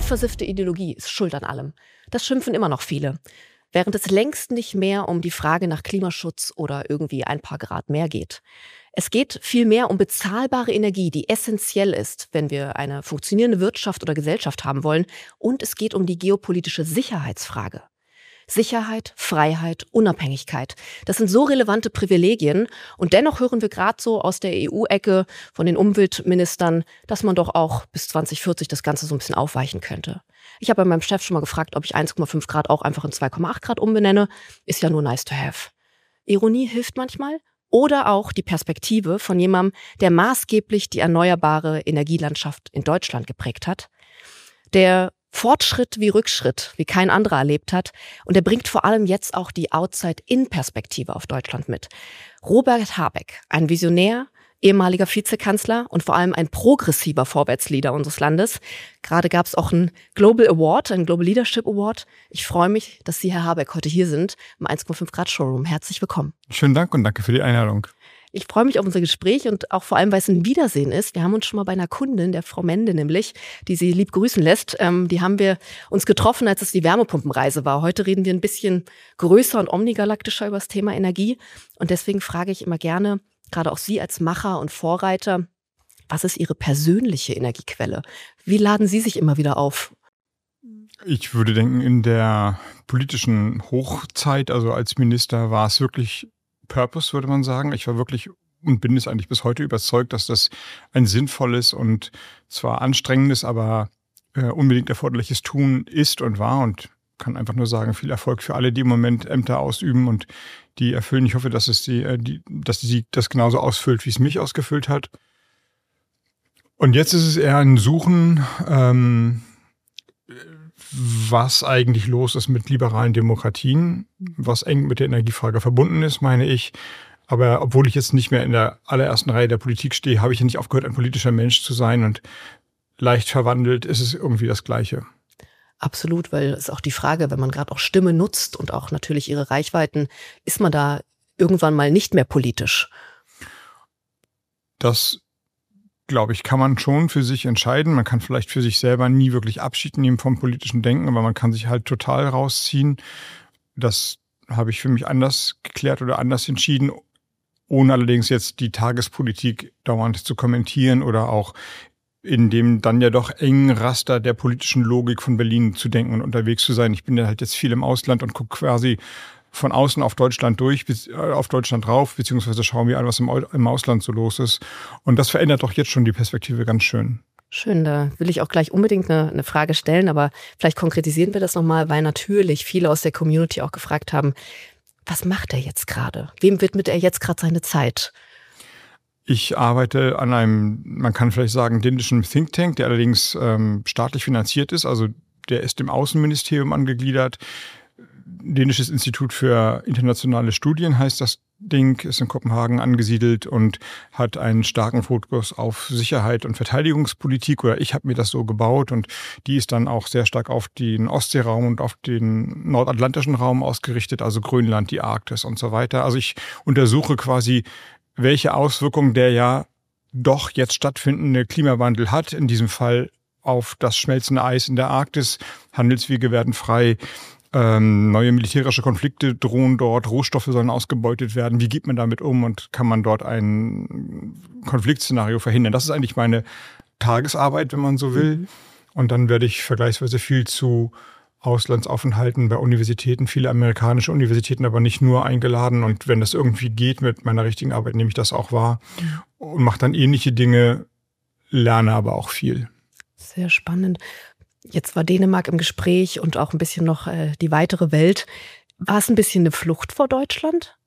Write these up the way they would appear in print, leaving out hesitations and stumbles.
versiffte Ideologie ist schuld an allem. Das schimpfen immer noch viele. Während es längst nicht mehr um die Frage nach Klimaschutz oder irgendwie ein paar Grad mehr geht. Es geht vielmehr um bezahlbare Energie, die essentiell ist, wenn wir eine funktionierende Wirtschaft oder Gesellschaft haben wollen. Und es geht um die geopolitische Sicherheitsfrage. Sicherheit, Freiheit, Unabhängigkeit. Das sind so relevante Privilegien. Und dennoch hören wir gerade so aus der EU-Ecke von den Umweltministern, dass man doch auch bis 2040 das Ganze so ein bisschen aufweichen könnte. Ich habe bei meinem Chef schon mal gefragt, ob ich 1,5 Grad auch einfach in 2,8 Grad umbenenne. Ist ja nur nice to have. Ironie hilft manchmal. Oder auch die Perspektive von jemandem, der maßgeblich die erneuerbare Energielandschaft in Deutschland geprägt hat. Der Fortschritt wie Rückschritt, wie kein anderer erlebt hat. Und er bringt vor allem jetzt auch die Outside-In-Perspektive auf Deutschland mit. Robert Habeck, ein Visionär, ehemaliger Vizekanzler und vor allem ein progressiver Vorwärtsleader unseres Landes. Gerade gab es auch einen Global Award, einen Global Leadership Award. Ich freue mich, dass Sie, Herr Habeck, heute hier sind im 1,5 Grad Showroom. Herzlich willkommen. Schönen Dank und danke für die Einladung. Ich freue mich auf unser Gespräch und auch vor allem, weil es ein Wiedersehen ist. Wir haben uns schon mal bei einer Kundin, der Frau Mende nämlich, die Sie lieb grüßen lässt, die haben wir uns getroffen, als es die Wärmepumpenreise war. Heute reden wir ein bisschen größer und omnigalaktischer über das Thema Energie. Und deswegen frage ich immer gerne, gerade auch Sie als Macher und Vorreiter, was ist Ihre persönliche Energiequelle? Wie laden Sie sich immer wieder auf? Ich würde denken, in der politischen Hochzeit, also als Minister, war es wirklich Purpose, würde man sagen. Ich war wirklich und bin es eigentlich bis heute überzeugt, dass das ein sinnvolles und zwar anstrengendes, aber unbedingt erforderliches Tun ist und war, und kann einfach nur sagen, viel Erfolg für alle, die im Moment Ämter ausüben und die erfüllen. Ich hoffe, dass sie das genauso ausfüllt, wie es mich ausgefüllt hat. Und jetzt ist es eher ein Suchen, was eigentlich los ist mit liberalen Demokratien, was eng mit der Energiefrage verbunden ist, meine ich. Aber obwohl ich jetzt nicht mehr in der allerersten Reihe der Politik stehe, habe ich ja nicht aufgehört, ein politischer Mensch zu sein, und leicht verwandelt ist es irgendwie das Gleiche. Absolut, weil es ist auch die Frage, wenn man gerade auch Stimme nutzt und auch natürlich ihre Reichweiten, ist man da irgendwann mal nicht mehr politisch? Das, glaube ich, kann man schon für sich entscheiden. Man kann vielleicht für sich selber nie wirklich Abschied nehmen vom politischen Denken, aber man kann sich halt total rausziehen. Das habe ich für mich anders geklärt oder anders entschieden, ohne allerdings jetzt die Tagespolitik dauernd zu kommentieren oder auch in dem dann ja doch engen Raster der politischen Logik von Berlin zu denken und unterwegs zu sein. Ich bin ja halt jetzt viel im Ausland und gucke quasi von außen auf Deutschland auf Deutschland drauf, beziehungsweise schauen wir an, was im Ausland so los ist. Und das verändert doch jetzt schon die Perspektive ganz schön. Schön, da will ich auch gleich unbedingt eine Frage stellen, aber vielleicht konkretisieren wir das nochmal, weil natürlich viele aus der Community auch gefragt haben, was macht er jetzt gerade? Wem widmet er jetzt gerade seine Zeit? Ich arbeite an einem, man kann vielleicht sagen, dänischen Think Tank, der allerdings staatlich finanziert ist. Also der ist dem Außenministerium angegliedert. Dänisches Institut für internationale Studien heißt das Ding, ist in Kopenhagen angesiedelt und hat einen starken Fokus auf Sicherheit und Verteidigungspolitik, oder ich habe mir das so gebaut, und die ist dann auch sehr stark auf den Ostseeraum und auf den nordatlantischen Raum ausgerichtet, also Grönland, die Arktis und so weiter. Also ich untersuche quasi, welche Auswirkungen der ja doch jetzt stattfindende Klimawandel hat, in diesem Fall auf das schmelzende Eis in der Arktis. Handelswege werden frei, neue militärische Konflikte drohen dort, Rohstoffe sollen ausgebeutet werden. Wie geht man damit um und kann man dort ein Konfliktszenario verhindern? Das ist eigentlich meine Tagesarbeit, wenn man so will. Und dann werde ich vergleichsweise viel zu Auslandsaufenthalten bei Universitäten, viele amerikanische Universitäten, aber nicht nur, eingeladen. Und wenn das irgendwie geht mit meiner richtigen Arbeit, nehme ich das auch wahr und mache dann ähnliche Dinge, lerne aber auch viel. Sehr spannend. Jetzt war Dänemark im Gespräch und auch ein bisschen noch die weitere Welt. War es ein bisschen eine Flucht vor Deutschland?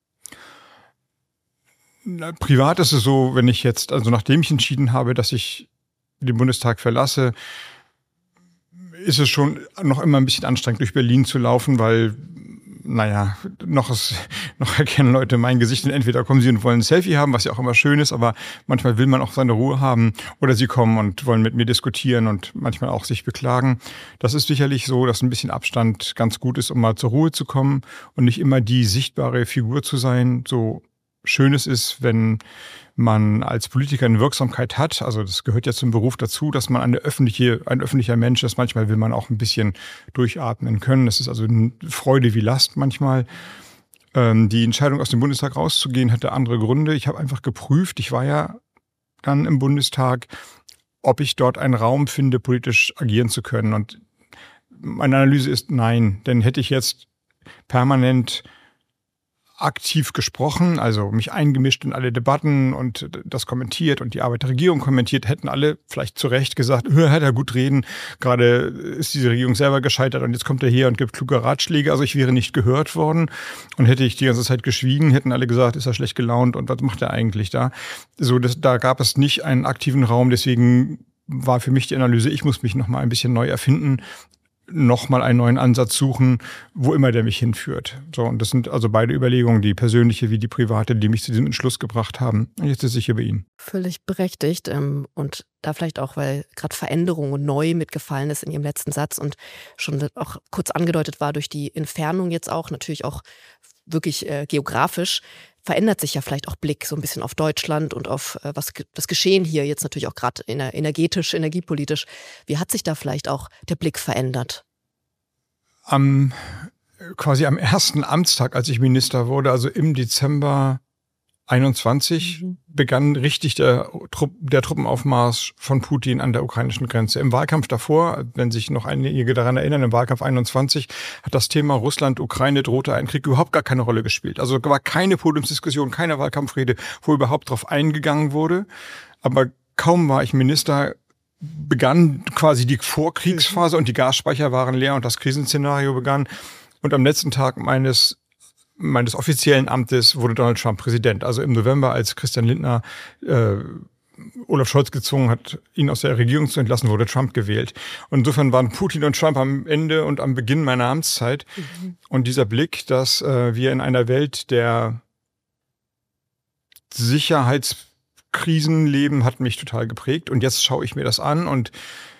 Privat ist es so, wenn ich jetzt, also nachdem ich entschieden habe, dass ich den Bundestag verlasse, ist es schon noch immer ein bisschen anstrengend, durch Berlin zu laufen, weil, noch erkennen Leute mein Gesicht und entweder kommen sie und wollen ein Selfie haben, was ja auch immer schön ist, aber manchmal will man auch seine Ruhe haben, oder sie kommen und wollen mit mir diskutieren und manchmal auch sich beklagen. Das ist sicherlich so, dass ein bisschen Abstand ganz gut ist, um mal zur Ruhe zu kommen und nicht immer die sichtbare Figur zu sein, so Schönes ist, wenn man als Politiker eine Wirksamkeit hat. Also das gehört ja zum Beruf dazu, dass man ein öffentlicher Mensch ist. Manchmal will man auch ein bisschen durchatmen können. Das ist also eine Freude wie Last manchmal. Die Entscheidung, aus dem Bundestag rauszugehen, hatte andere Gründe. Ich habe einfach geprüft, ich war ja dann im Bundestag, ob ich dort einen Raum finde, politisch agieren zu können. Und meine Analyse ist nein, denn hätte ich jetzt permanent aktiv gesprochen, also mich eingemischt in alle Debatten und das kommentiert und die Arbeit der Regierung kommentiert, hätten alle vielleicht zu Recht gesagt, hat er gut reden, gerade ist diese Regierung selber gescheitert und jetzt kommt er her und gibt kluge Ratschläge. Also ich wäre nicht gehört worden und hätte ich die ganze Zeit geschwiegen, hätten alle gesagt, ist er schlecht gelaunt und was macht er eigentlich da? Da gab es nicht einen aktiven Raum, deswegen war für mich die Analyse, ich muss mich noch mal ein bisschen neu erfinden, noch mal einen neuen Ansatz suchen, wo immer der mich hinführt. So, und das sind also beide Überlegungen, die persönliche wie die private, die mich zu diesem Entschluss gebracht haben. Und jetzt sitze ich hier bei Ihnen. Völlig berechtigt. Und da vielleicht auch, weil gerade Veränderung und neu mitgefallen ist in Ihrem letzten Satz und schon auch kurz angedeutet war durch die Entfernung jetzt auch, natürlich auch wirklich geografisch, verändert sich ja vielleicht auch Blick so ein bisschen auf Deutschland und auf was das Geschehen hier jetzt natürlich auch gerade energetisch, energiepolitisch. Wie hat sich da vielleicht auch der Blick verändert? Quasi am ersten Amtstag, als ich Minister wurde, also im Dezember 21, begann richtig der Truppenaufmarsch von Putin an der ukrainischen Grenze. Im Wahlkampf davor, wenn sich noch einige daran erinnern, im Wahlkampf 21 hat das Thema Russland-Ukraine drohte ein Krieg überhaupt gar keine Rolle gespielt. Also war keine Podiumsdiskussion, keine Wahlkampfrede, wo überhaupt drauf eingegangen wurde. Aber kaum war ich Minister, begann quasi die Vorkriegsphase und die Gasspeicher waren leer und das Krisenszenario begann. Und am letzten Tag meines offiziellen Amtes wurde Donald Trump Präsident. Also im November, als Christian Lindner Olaf Scholz gezwungen hat, ihn aus der Regierung zu entlassen, wurde Trump gewählt. Und insofern waren Putin und Trump am Ende und am Beginn meiner Amtszeit. Und dieser Blick, dass wir in einer Welt der Sicherheitskrisen leben, hat mich total geprägt. Und jetzt schaue ich mir das an und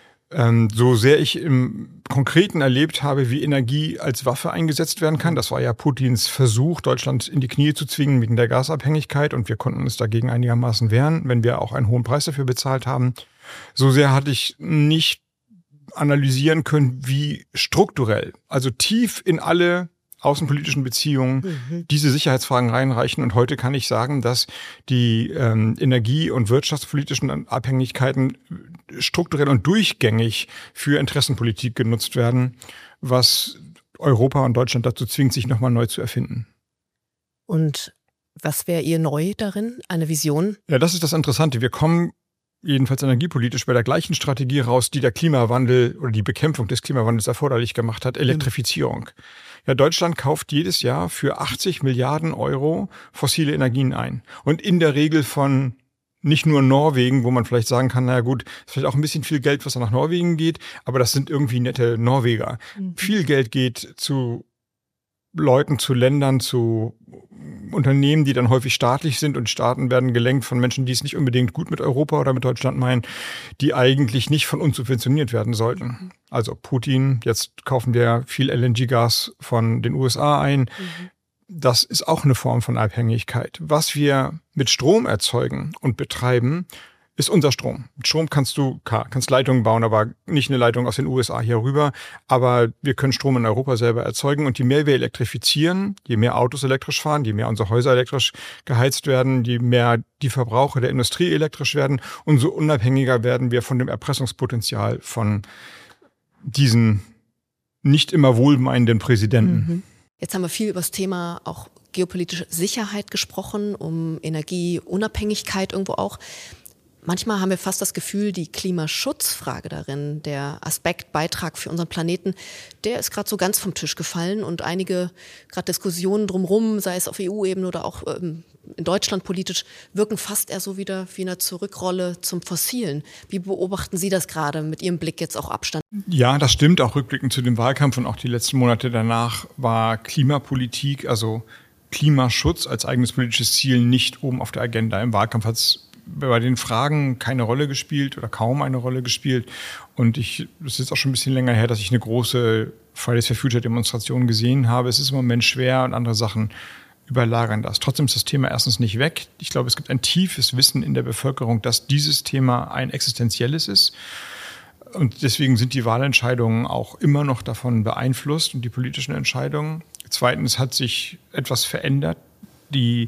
so sehr ich im Konkreten erlebt habe, wie Energie als Waffe eingesetzt werden kann. Das war ja Putins Versuch, Deutschland in die Knie zu zwingen wegen der Gasabhängigkeit. Und wir konnten uns dagegen einigermaßen wehren, wenn wir auch einen hohen Preis dafür bezahlt haben. So sehr hatte ich nicht analysieren können, wie strukturell, also tief in alle außenpolitischen Beziehungen diese Sicherheitsfragen reinreichen. Und heute kann ich sagen, dass die energie- und wirtschaftspolitischen Abhängigkeiten strukturell und durchgängig für Interessenpolitik genutzt werden, was Europa und Deutschland dazu zwingt, sich nochmal neu zu erfinden. Und was wäre Ihr Neu darin? Eine Vision? Ja, das ist das Interessante. Wir kommen jedenfalls energiepolitisch bei der gleichen Strategie raus, die der Klimawandel oder die Bekämpfung des Klimawandels erforderlich gemacht hat, Elektrifizierung. Ja, Deutschland kauft jedes Jahr für 80 Milliarden Euro fossile Energien ein. Und in der Regel von nicht nur Norwegen, wo man vielleicht sagen kann, naja gut, ist vielleicht auch ein bisschen viel Geld, was da nach Norwegen geht, aber das sind irgendwie nette Norweger. Viel Geld geht zu Leuten, zu Ländern, zu Unternehmen, die dann häufig staatlich sind, und Staaten werden gelenkt von Menschen, die es nicht unbedingt gut mit Europa oder mit Deutschland meinen, die eigentlich nicht von uns subventioniert werden sollten. Also Putin, jetzt kaufen wir viel LNG-Gas von den USA ein. Das ist auch eine Form von Abhängigkeit. Was wir mit Strom erzeugen und betreiben, ist unser Strom. Mit Strom kannst Leitungen bauen, aber nicht eine Leitung aus den USA hier rüber. Aber wir können Strom in Europa selber erzeugen. Und je mehr wir elektrifizieren, je mehr Autos elektrisch fahren, je mehr unsere Häuser elektrisch geheizt werden, je mehr die Verbraucher der Industrie elektrisch werden, umso unabhängiger werden wir von dem Erpressungspotenzial von diesen nicht immer wohlmeinenden Präsidenten. Jetzt haben wir viel über das Thema auch geopolitische Sicherheit gesprochen, um Energieunabhängigkeit irgendwo auch. Manchmal haben wir fast das Gefühl, die Klimaschutzfrage darin, der Aspekt, Beitrag für unseren Planeten, der ist gerade so ganz vom Tisch gefallen, und einige gerade Diskussionen drumherum, sei es auf EU-Ebene oder auch in Deutschland politisch, wirken fast eher so wieder wie eine Zurückrolle zum Fossilen. Wie beobachten Sie das gerade mit Ihrem Blick jetzt auch Abstand? Ja, das stimmt, auch rückblickend zu dem Wahlkampf und auch die letzten Monate danach war Klimapolitik, also Klimaschutz als eigenes politisches Ziel, nicht oben auf der Agenda. Im Wahlkampf hat es bei den Fragen keine Rolle gespielt oder kaum eine Rolle gespielt. Und es ist jetzt auch schon ein bisschen länger her, dass ich eine große Fridays for Future Demonstration gesehen habe. Es ist im Moment schwer, und andere Sachen überlagern das. Trotzdem ist das Thema erstens nicht weg. Ich glaube, es gibt ein tiefes Wissen in der Bevölkerung, dass dieses Thema ein existenzielles ist. Und deswegen sind die Wahlentscheidungen auch immer noch davon beeinflusst und die politischen Entscheidungen. Zweitens hat sich etwas verändert. Die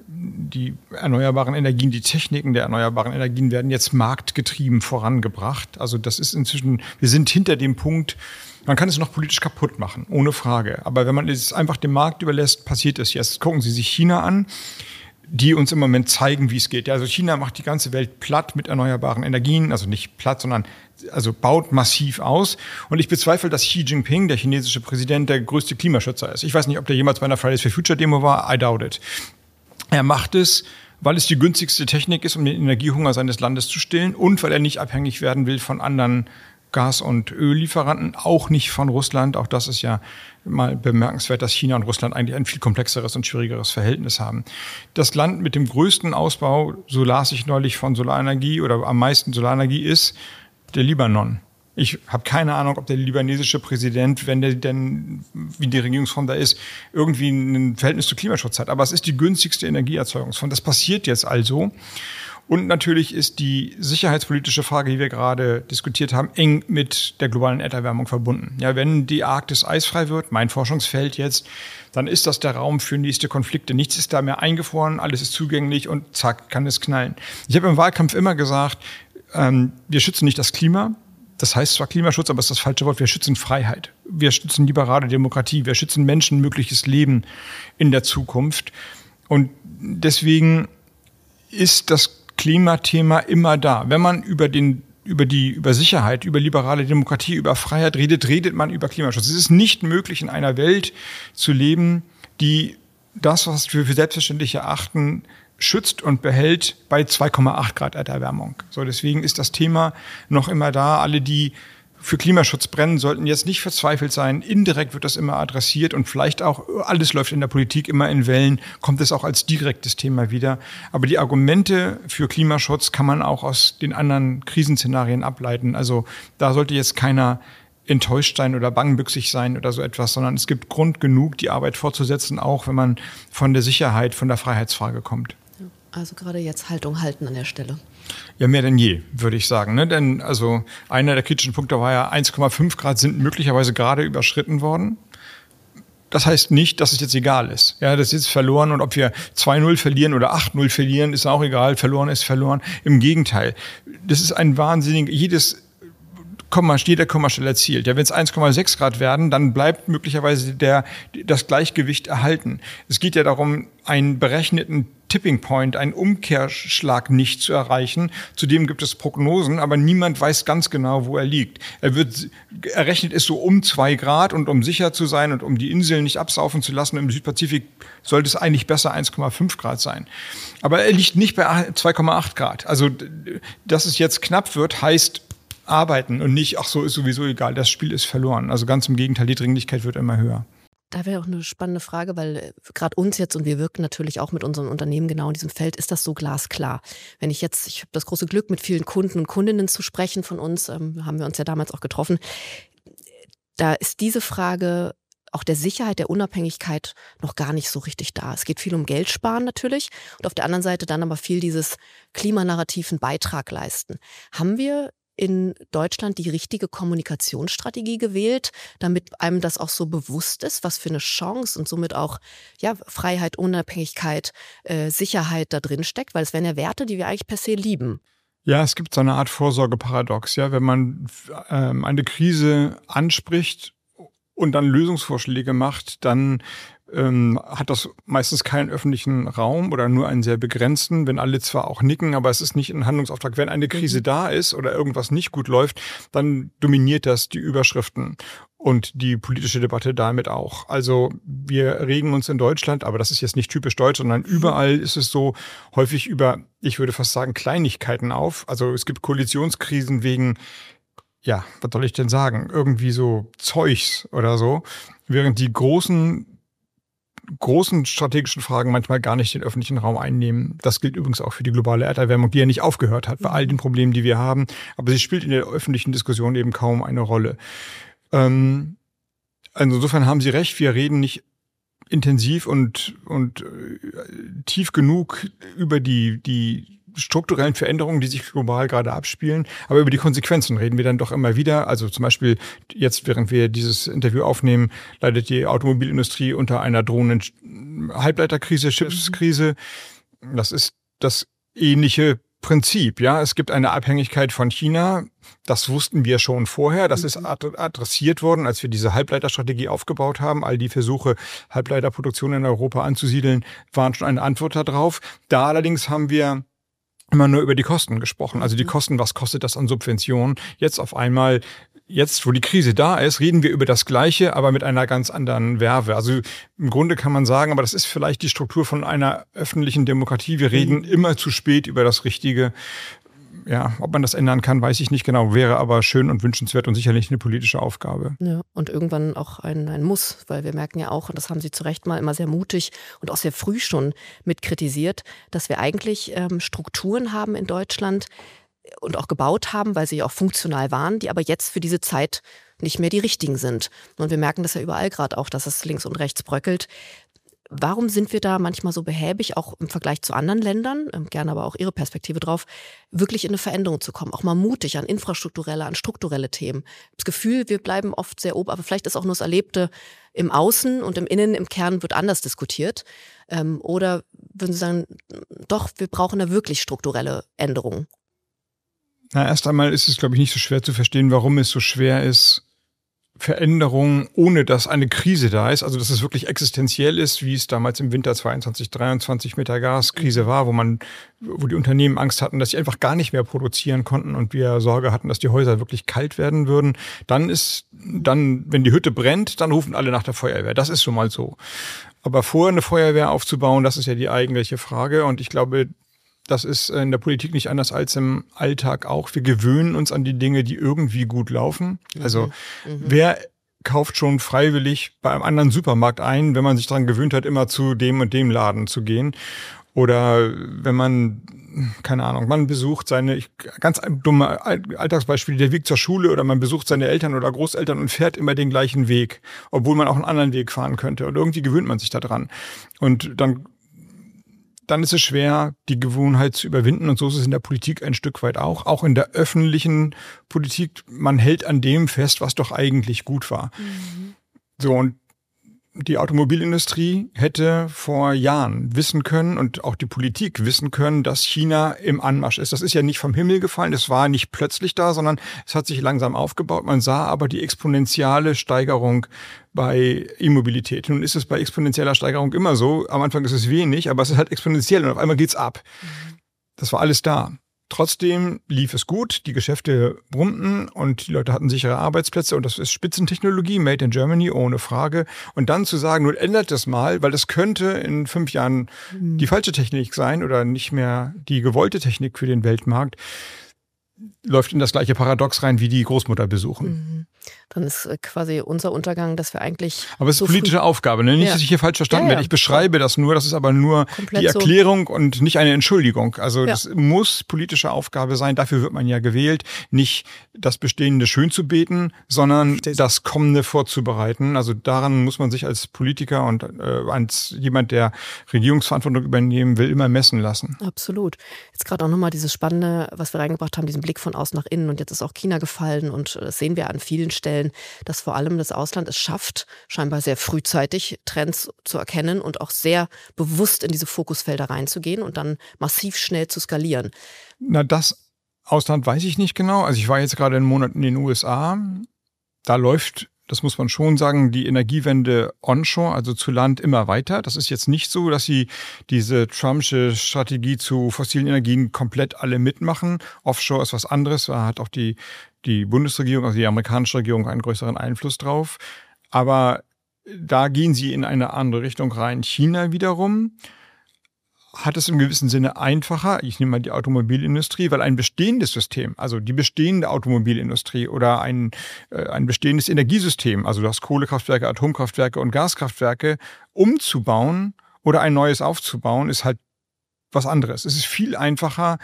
erneuerbaren Energien, die Techniken der erneuerbaren Energien werden jetzt marktgetrieben vorangebracht. Also das ist inzwischen, wir sind hinter dem Punkt, man kann es noch politisch kaputt machen, ohne Frage. Aber wenn man es einfach dem Markt überlässt, passiert es jetzt. Gucken Sie sich China an, die uns im Moment zeigen, wie es geht. Ja, also China macht die ganze Welt platt mit erneuerbaren Energien, also nicht platt, sondern also baut massiv aus. Und ich bezweifle, dass Xi Jinping, der chinesische Präsident, der größte Klimaschützer ist. Ich weiß nicht, ob der jemals bei einer Fridays for Future Demo war. I doubt it. Er macht es, weil es die günstigste Technik ist, um den Energiehunger seines Landes zu stillen und weil er nicht abhängig werden will von anderen Gas- und Öllieferanten, auch nicht von Russland. Auch das ist ja mal bemerkenswert, dass China und Russland eigentlich ein viel komplexeres und schwierigeres Verhältnis haben. Das Land mit dem größten Ausbau, so las ich neulich, von Solarenergie oder am meisten Solarenergie ist der Libanon. Ich habe keine Ahnung, ob der libanesische Präsident, wenn der denn, wie die Regierungsform da ist, irgendwie ein Verhältnis zu Klimaschutz hat. Aber es ist die günstigste Energieerzeugungsform. Das passiert jetzt also. Und natürlich ist die sicherheitspolitische Frage, die wir gerade diskutiert haben, eng mit der globalen Erderwärmung verbunden. Ja, wenn die Arktis eisfrei wird, mein Forschungsfeld jetzt, dann ist das der Raum für nächste Konflikte. Nichts ist da mehr eingefroren, alles ist zugänglich und zack, kann es knallen. Ich habe im Wahlkampf immer gesagt, wir schützen nicht das Klima. Das heißt zwar Klimaschutz, aber es ist das falsche Wort. Wir schützen Freiheit. Wir schützen liberale Demokratie. Wir schützen menschenmögliches Leben in der Zukunft. Und deswegen ist das Klimathema immer da. Wenn man über Sicherheit, über liberale Demokratie, über Freiheit redet man über Klimaschutz. Es ist nicht möglich, in einer Welt zu leben, die das, was wir für selbstverständlich erachten, schützt und behält bei 2,8 Grad Erderwärmung. So, deswegen ist das Thema noch immer da. Alle, die für Klimaschutz brennen, sollten jetzt nicht verzweifelt sein. Indirekt wird das immer adressiert und vielleicht auch, alles läuft in der Politik immer in Wellen, kommt es auch als direktes Thema wieder. Aber die Argumente für Klimaschutz kann man auch aus den anderen Krisenszenarien ableiten. Also da sollte jetzt keiner enttäuscht sein oder bangbüchsig sein oder so etwas, sondern es gibt Grund genug, die Arbeit fortzusetzen, auch wenn man von der Sicherheit, von der Freiheitsfrage kommt. Also gerade jetzt Haltung halten an der Stelle. Ja, mehr denn je, würde ich sagen. Ne? Denn also einer der kritischen Punkte war ja, 1,5 Grad sind möglicherweise gerade überschritten worden. Das heißt nicht, dass es jetzt egal ist. Ja, das ist jetzt verloren und ob wir 2-0 verlieren oder 8-0 verlieren, ist auch egal. Verloren ist verloren. Im Gegenteil. Das ist ein wahnsinnig, jeder Kommastelle erzielt. Ja, wenn es 1,6 Grad werden, dann bleibt möglicherweise das Gleichgewicht erhalten. Es geht ja darum, einen berechneten Tipping Point, einen Umkehrschlag nicht zu erreichen. Zudem gibt es Prognosen, aber niemand weiß ganz genau, wo er liegt. Er rechnet es so um 2 Grad und um sicher zu sein und um die Inseln nicht absaufen zu lassen, im Südpazifik sollte es eigentlich besser 1,5 Grad sein. Aber er liegt nicht bei 2,8 Grad. Also, dass es jetzt knapp wird, heißt arbeiten und nicht, ach so, ist sowieso egal, das Spiel ist verloren. Also ganz im Gegenteil, die Dringlichkeit wird immer höher. Da wäre auch eine spannende Frage, weil gerade uns jetzt, und wir wirken natürlich auch mit unseren Unternehmen genau in diesem Feld, ist das so glasklar. Wenn ich habe das große Glück, mit vielen Kunden und Kundinnen zu sprechen von uns, haben wir uns ja damals auch getroffen, da ist diese Frage auch der Sicherheit, der Unabhängigkeit noch gar nicht so richtig da. Es geht viel um Geld sparen natürlich und auf der anderen Seite dann aber viel dieses klimanarrativen Beitrag leisten. Haben wir in Deutschland die richtige Kommunikationsstrategie gewählt, damit einem das auch so bewusst ist, was für eine Chance und somit auch Freiheit, Unabhängigkeit, Sicherheit da drin steckt? Weil es wären ja Werte, die wir eigentlich per se lieben. Ja, es gibt so eine Art Vorsorgeparadox. Ja, wenn man eine Krise anspricht und dann Lösungsvorschläge macht, dann hat das meistens keinen öffentlichen Raum oder nur einen sehr begrenzten, wenn alle zwar auch nicken, aber es ist nicht ein Handlungsauftrag. Wenn eine Krise da ist oder irgendwas nicht gut läuft, dann dominiert das die Überschriften und die politische Debatte damit auch. Also wir regen uns in Deutschland, aber das ist jetzt nicht typisch deutsch, sondern überall ist es so häufig über, ich würde fast sagen, Kleinigkeiten auf. Also es gibt Koalitionskrisen wegen, ja, was soll ich denn sagen, irgendwie so Zeugs oder so, während die großen strategischen Fragen manchmal gar nicht den öffentlichen Raum einnehmen. Das gilt übrigens auch für die globale Erderwärmung, die ja nicht aufgehört hat bei all den Problemen, die wir haben. Aber sie spielt in der öffentlichen Diskussion eben kaum eine Rolle. Also insofern haben Sie recht, wir reden nicht intensiv und tief genug über die strukturellen Veränderungen, die sich global gerade abspielen. Aber über die Konsequenzen reden wir dann doch immer wieder. Also zum Beispiel jetzt, während wir dieses Interview aufnehmen, leidet die Automobilindustrie unter einer drohenden Halbleiterkrise, Chipskrise. Das ist das ähnliche Prinzip. Ja, es gibt eine Abhängigkeit von China. Das wussten wir schon vorher. Das ist adressiert worden, als wir diese Halbleiterstrategie aufgebaut haben. All die Versuche, Halbleiterproduktion in Europa anzusiedeln, waren schon eine Antwort darauf. Da allerdings haben wir immer nur über die Kosten gesprochen. Also die Kosten, was kostet das an Subventionen? Jetzt auf einmal, jetzt wo die Krise da ist, reden wir über das Gleiche, aber mit einer ganz anderen Verve. Also im Grunde kann man sagen, aber das ist vielleicht die Struktur von einer öffentlichen Demokratie. Wir reden immer zu spät über das Richtige. Ja, ob man das ändern kann, weiß ich nicht genau. Wäre aber schön und wünschenswert und sicherlich eine politische Aufgabe. Ja, und irgendwann auch ein Muss, weil wir merken ja auch, und das haben Sie zu Recht mal immer sehr mutig und auch sehr früh schon mit kritisiert, dass wir eigentlich Strukturen haben in Deutschland und auch gebaut haben, weil sie ja auch funktional waren, die aber jetzt für diese Zeit nicht mehr die richtigen sind. Und wir merken das ja überall gerade auch, dass es links und rechts bröckelt. Warum sind wir da manchmal so behäbig, auch im Vergleich zu anderen Ländern, gerne aber auch Ihre Perspektive drauf, wirklich in eine Veränderung zu kommen, auch mal mutig an infrastrukturelle, an strukturelle Themen? Das Gefühl, wir bleiben oft sehr oben, aber vielleicht ist auch nur das Erlebte im Außen und im Innen, im Kern wird anders diskutiert. Oder würden Sie sagen, doch, wir brauchen da wirklich strukturelle Änderungen? Na, erst einmal ist es, glaube ich, nicht so schwer zu verstehen, warum es so schwer ist, Veränderungen, ohne dass eine Krise da ist, also dass es wirklich existenziell ist, wie es damals im Winter 22, 23 mit der Gaskrise war, wo die Unternehmen Angst hatten, dass sie einfach gar nicht mehr produzieren konnten und wir Sorge hatten, dass die Häuser wirklich kalt werden würden. Dann, wenn die Hütte brennt, dann rufen alle nach der Feuerwehr. Das ist schon mal so. Aber vorher eine Feuerwehr aufzubauen, das ist ja die eigentliche Frage. Und ich glaube, das ist in der Politik nicht anders als im Alltag auch. Wir gewöhnen uns an die Dinge, die irgendwie gut laufen. Also wer kauft schon freiwillig bei einem anderen Supermarkt ein, wenn man sich daran gewöhnt hat, immer zu dem und dem Laden zu gehen? Oder wenn man, keine Ahnung, man besucht ganz dumme Alltagsbeispiel, der Weg zur Schule, oder man besucht seine Eltern oder Großeltern und fährt immer den gleichen Weg, obwohl man auch einen anderen Weg fahren könnte. Und irgendwie gewöhnt man sich daran. Und dann ist es schwer, die Gewohnheit zu überwinden. Und so ist es in der Politik ein Stück weit auch. Auch in der öffentlichen Politik, man hält an dem fest, was doch eigentlich gut war. So, und die Automobilindustrie hätte vor Jahren wissen können und auch die Politik wissen können, dass China im Anmarsch ist. Das ist ja nicht vom Himmel gefallen, es war nicht plötzlich da, sondern es hat sich langsam aufgebaut. Man sah aber die exponentielle Steigerung bei E-Mobilität. Nun ist es bei exponentieller Steigerung immer so, am Anfang ist es wenig, aber es ist halt exponentiell und auf einmal geht's ab. Das war alles da. Trotzdem lief es gut, die Geschäfte brummten und die Leute hatten sichere Arbeitsplätze und das ist Spitzentechnologie, made in Germany, ohne Frage. Und dann zu sagen, nun ändert das mal, weil das könnte in 5 Jahren die falsche Technik sein oder nicht mehr die gewollte Technik für den Weltmarkt, läuft in das gleiche Paradox rein, wie die Großmutter besuchen. Dann ist quasi unser Untergang, dass wir eigentlich... Aber es ist politische Aufgabe, ne? Nicht, dass ich hier falsch verstanden werde. Ich beschreibe das nur, das ist aber nur komplett die Erklärung und nicht eine Entschuldigung. Also das muss politische Aufgabe sein, dafür wird man ja gewählt, nicht das Bestehende schön zu beten, sondern das Kommende vorzubereiten. Also daran muss man sich als Politiker und als jemand, der Regierungsverantwortung übernehmen will, immer messen lassen. Absolut. Jetzt gerade auch nochmal dieses Spannende, was wir reingebracht haben, diesen Blick von außen nach innen, und jetzt ist auch China gefallen und das sehen wir an vielen Stellen, dass vor allem das Ausland es schafft, scheinbar sehr frühzeitig Trends zu erkennen und auch sehr bewusst in diese Fokusfelder reinzugehen und dann massiv schnell zu skalieren. Na, das Ausland weiß ich nicht genau. Also ich war jetzt gerade einen Monat in den USA. Da läuft, das muss man schon sagen, die Energiewende onshore, also zu Land, immer weiter. Das ist jetzt nicht so, dass sie diese Trumpsche Strategie zu fossilen Energien komplett alle mitmachen. Offshore ist was anderes. Da hat auch die Bundesregierung, also die amerikanische Regierung, einen größeren Einfluss drauf. Aber da gehen sie in eine andere Richtung rein. China wiederum hat es im gewissen Sinne einfacher. Ich nehme mal die Automobilindustrie, weil ein bestehendes System, also die bestehende Automobilindustrie oder ein bestehendes Energiesystem, also du hast Kohlekraftwerke, Atomkraftwerke und Gaskraftwerke, umzubauen oder ein neues aufzubauen, ist halt was anderes. Es ist viel einfacher,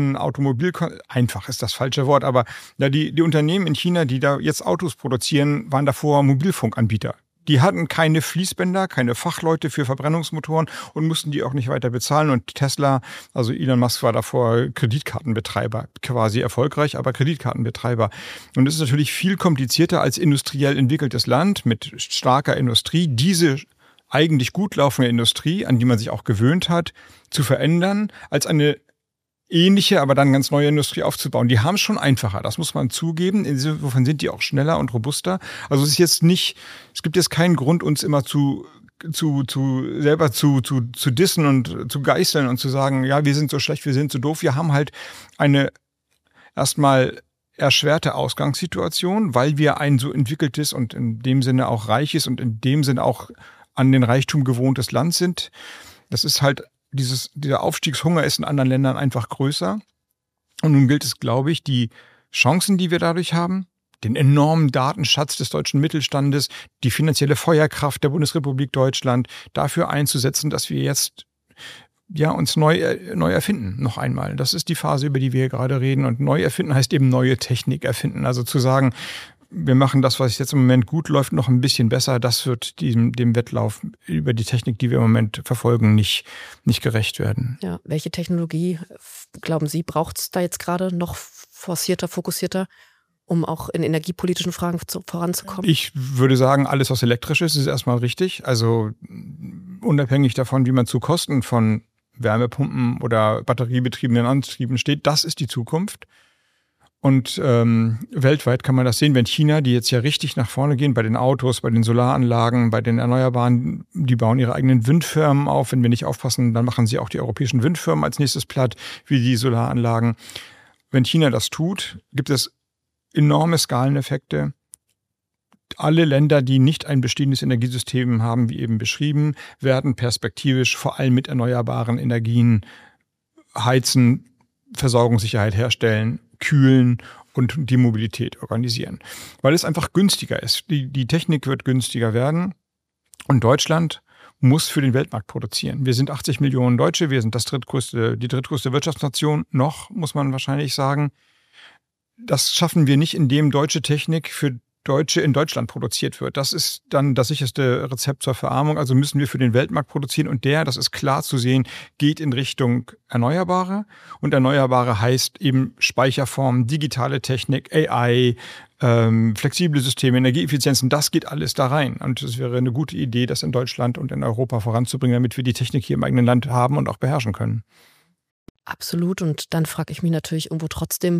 einfach ist das falsche Wort, aber ja, die Unternehmen in China, die da jetzt Autos produzieren, waren davor Mobilfunkanbieter. Die hatten keine Fließbänder, keine Fachleute für Verbrennungsmotoren und mussten die auch nicht weiter bezahlen. Und Tesla, also Elon Musk war davor Kreditkartenbetreiber, quasi erfolgreich, aber Kreditkartenbetreiber. Und es ist natürlich viel komplizierter als industriell entwickeltes Land mit starker Industrie, diese eigentlich gut laufende Industrie, an die man sich auch gewöhnt hat, zu verändern, als eine ähnliche, aber dann ganz neue Industrie aufzubauen. Die haben es schon einfacher, das muss man zugeben. Insofern sind die auch schneller und robuster. Also es gibt jetzt keinen Grund, uns immer selber zu dissen und zu geißeln und zu sagen, ja, wir sind so schlecht, wir sind so doof. Wir haben halt eine erstmal erschwerte Ausgangssituation, weil wir ein so entwickeltes und in dem Sinne auch reiches und in dem Sinne auch an den Reichtum gewohntes Land sind. Das ist halt dieser Aufstiegshunger ist in anderen Ländern einfach größer. Und nun gilt es, glaube ich, die Chancen, die wir dadurch haben, den enormen Datenschatz des deutschen Mittelstandes, die finanzielle Feuerkraft der Bundesrepublik Deutschland dafür einzusetzen, dass wir jetzt uns neu erfinden, noch einmal. Das ist die Phase, über die wir hier gerade reden. Und neu erfinden heißt eben neue Technik erfinden. Also zu sagen, wir machen das, was jetzt im Moment gut läuft, noch ein bisschen besser. Das wird dem Wettlauf über die Technik, die wir im Moment verfolgen, nicht gerecht werden. Ja, welche Technologie, glauben Sie, braucht es da jetzt gerade noch forcierter, fokussierter, um auch in energiepolitischen Fragen voranzukommen? Ich würde sagen, alles, was elektrisch ist erstmal richtig. Also unabhängig davon, wie man zu Kosten von Wärmepumpen oder batteriebetriebenen Antrieben steht, das ist die Zukunft. Und weltweit kann man das sehen, wenn China, die jetzt ja richtig nach vorne gehen, bei den Autos, bei den Solaranlagen, bei den Erneuerbaren, die bauen ihre eigenen Windfirmen auf. Wenn wir nicht aufpassen, dann machen sie auch die europäischen Windfirmen als nächstes platt, wie die Solaranlagen. Wenn China das tut, gibt es enorme Skaleneffekte. Alle Länder, die nicht ein bestehendes Energiesystem haben, wie eben beschrieben, werden perspektivisch vor allem mit erneuerbaren Energien heizen, Versorgungssicherheit herstellen, kühlen und die Mobilität organisieren. Weil es einfach günstiger ist. Die Technik wird günstiger werden und Deutschland muss für den Weltmarkt produzieren. Wir sind 80 Millionen Deutsche, wir sind die drittgrößte Wirtschaftsnation noch, muss man wahrscheinlich sagen. Das schaffen wir nicht, indem deutsche Technik für Deutsche in Deutschland produziert wird. Das ist dann das sicherste Rezept zur Verarmung. Also müssen wir für den Weltmarkt produzieren und das ist klar zu sehen, geht in Richtung Erneuerbare. Und Erneuerbare heißt eben Speicherformen, digitale Technik, AI, flexible Systeme, Energieeffizienzen, das geht alles da rein. Und es wäre eine gute Idee, das in Deutschland und in Europa voranzubringen, damit wir die Technik hier im eigenen Land haben und auch beherrschen können. Absolut. Und dann frage ich mich natürlich irgendwo trotzdem,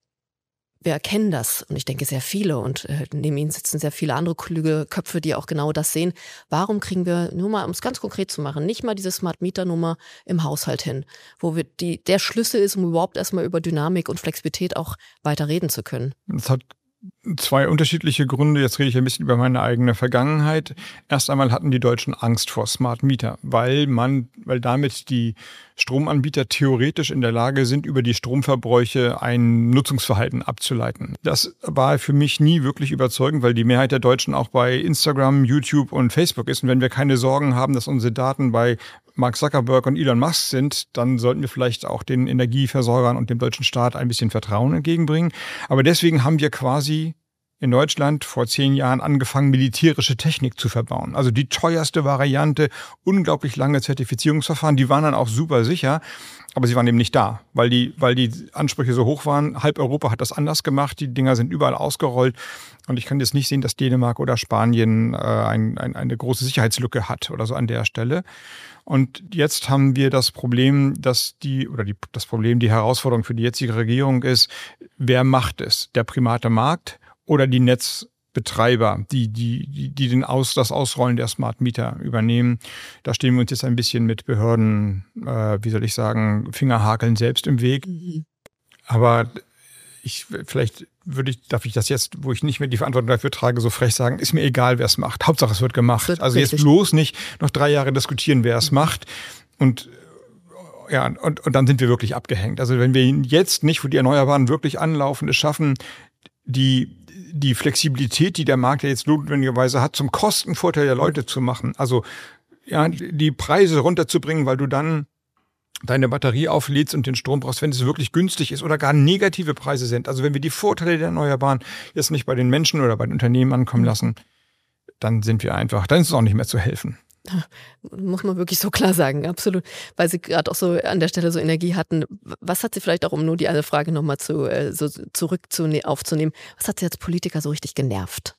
wir erkennen das und ich denke sehr viele und neben Ihnen sitzen sehr viele andere kluge Köpfe, die auch genau das sehen. Warum kriegen wir, nur mal um es ganz konkret zu machen, nicht mal diese Smart-Meter-Nummer im Haushalt hin, wo wir der Schlüssel ist, um überhaupt erstmal über Dynamik und Flexibilität auch weiter reden zu können? Das hat zwei unterschiedliche Gründe. Jetzt rede ich ein bisschen über meine eigene Vergangenheit. Erst einmal hatten die Deutschen Angst vor Smart Meter, weil damit die Stromanbieter theoretisch in der Lage sind, über die Stromverbräuche ein Nutzungsverhalten abzuleiten. Das war für mich nie wirklich überzeugend, weil die Mehrheit der Deutschen auch bei Instagram, YouTube und Facebook ist. Und wenn wir keine Sorgen haben, dass unsere Daten bei Mark Zuckerberg und Elon Musk sind, dann sollten wir vielleicht auch den Energieversorgern und dem deutschen Staat ein bisschen Vertrauen entgegenbringen. Aber deswegen haben wir quasi in Deutschland vor 10 Jahren angefangen, militärische Technik zu verbauen. Also die teuerste Variante, unglaublich lange Zertifizierungsverfahren, die waren dann auch super sicher, aber sie waren eben nicht da, weil die Ansprüche so hoch waren. Halb Europa hat das anders gemacht, die Dinger sind überall ausgerollt und ich kann jetzt nicht sehen, dass Dänemark oder Spanien eine große Sicherheitslücke hat oder so an der Stelle. Und jetzt haben wir das Problem, die Herausforderung für die jetzige Regierung ist, wer macht es? Der private Markt oder die Netzbetreiber, die das Ausrollen der Smart Meter übernehmen. Da stehen wir uns jetzt ein bisschen mit Behörden, Fingerhakeln selbst im Weg. Mhm. Aber darf ich das jetzt, wo ich nicht mehr die Verantwortung dafür trage, so frech sagen, ist mir egal, wer es macht. Hauptsache, es wird gemacht. Also jetzt bloß nicht noch 3 Jahre diskutieren, wer es macht. Und dann sind wir wirklich abgehängt. Also wenn wir jetzt nicht, wo die Erneuerbaren wirklich anlaufen, es schaffen, die Flexibilität, die der Markt ja jetzt notwendigerweise hat, zum Kostenvorteil der Leute zu machen. Also die Preise runterzubringen, weil du dann deine Batterie auflädst und den Strom brauchst, wenn es wirklich günstig ist oder gar negative Preise sind. Also wenn wir die Vorteile der Erneuerbaren jetzt nicht bei den Menschen oder bei den Unternehmen ankommen lassen, dann dann ist es auch nicht mehr zu helfen. Muss man wirklich so klar sagen, absolut. Weil Sie gerade auch so an der Stelle so Energie hatten. Was hat Sie vielleicht auch, um nur die eine Frage nochmal aufzunehmen, was hat Sie als Politiker so richtig genervt?